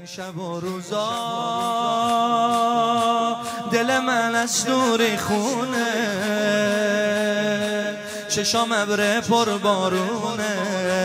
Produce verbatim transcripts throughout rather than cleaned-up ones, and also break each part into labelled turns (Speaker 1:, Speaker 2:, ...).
Speaker 1: این شب و روزا دل من از دوری خونه، چشام ابر پر بارونه،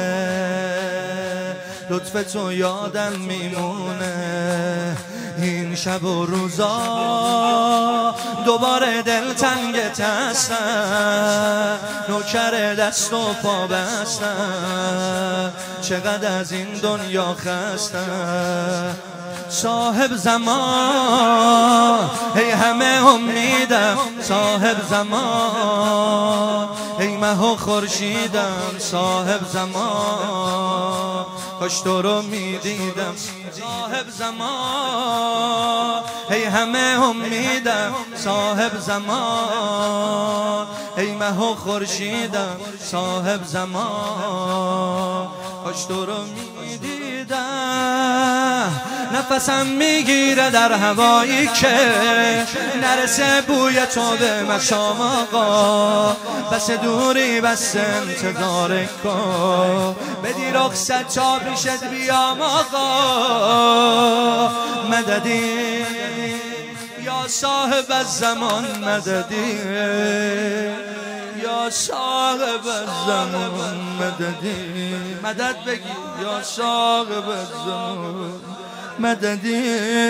Speaker 1: لطف تو یادم میمونه. این شب و روزا دوباره دل تنگ تستم، نوکر دست و پا بستم، چقدر از این دنیا خستم. صاحب زمان ای همه امیدم، صاحب زمان ای مه و خورشیدم، صاحب زمان کاش تو رو میدیدم. صاحب زمان ای همه امیدم، صاحب زمان ای مه و خورشیدم، صاحب زمان کاش تو رو میدیدم. نفسم میگیره در هوایی که نرسه بوی تو به مشام آقا، بس دوری بس انتظار کن، بدی رخصت تا پیشت بیام آقا. مددی یا صاحب الزمان، مددی یا صاحب الزمان، مددی مدد بگی یا صاحب الزمان، مددی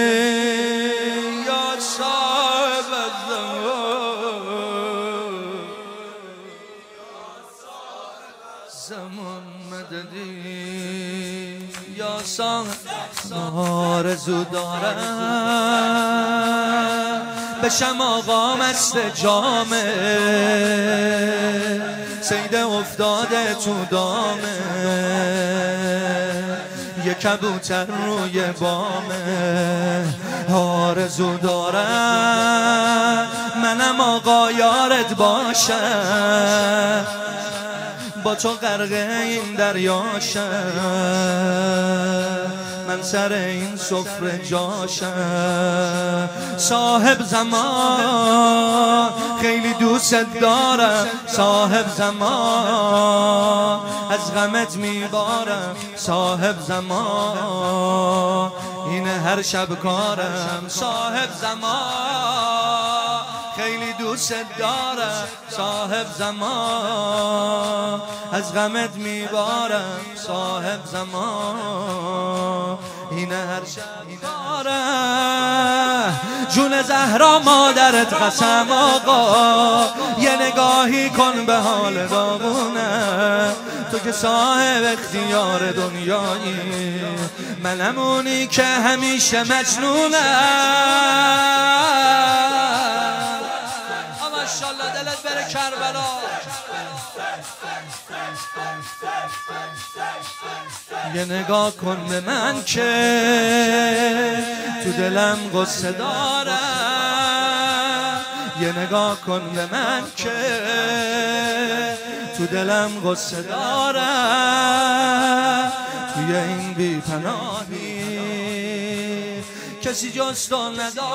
Speaker 1: یا صاحب الزمان، زمان مددی یا صاحب. آرزو دارم بشم آقا مست جامه، صید افتاده تو دامه، یه کبوتر روی بامه. آرزو دارم منم آقا یارت باشم، با تو غرق این دریاشم، من سر این سفره جاشم. صاحب زمان خیلی دوست دارم، صاحب زمان از غمت میبارم، صاحب زمان اینه هر شب کارم. صاحب زمان خیلی دوست دارم، صاحب زمان از غمت میبارم، صاحب زمان اینه هر شب کارم. جون زهرا مادرت قسم آقا، یه نگاهی کن به حال داغونه، تو که صاحب اختیار دنیایی، منم اونی که همیشه مجنونم. ماشاءالله دلت بره کربلا. یه نگاه کن به من که تو دلم غصه دارم، یه نگاه کن به من که تو دلم غصه دارم. توی این بی پناهی کسی جز تو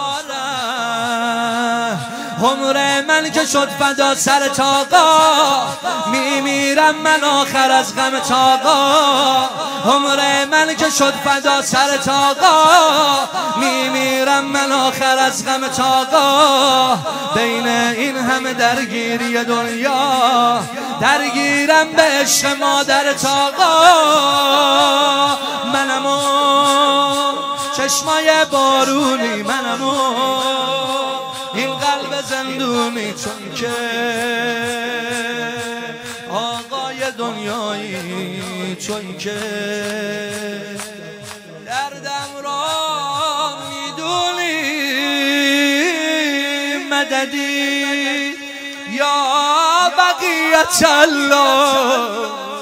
Speaker 1: ندارم، عمر من که شد فدا سر تاقا، میمیرم من آخر از غم تاقا. عمر من که شد فدا سر تاقا، میمیرم من آخر از غم تاقا. بین این همه درگیری دنیا، درگیرم به عشق مادر تاقا. منمو چشمای بارونی، منمو این قلب زندونی، چون که آقای دنیایی، چون که دردم را میدونی. مددی یا بقیت الله.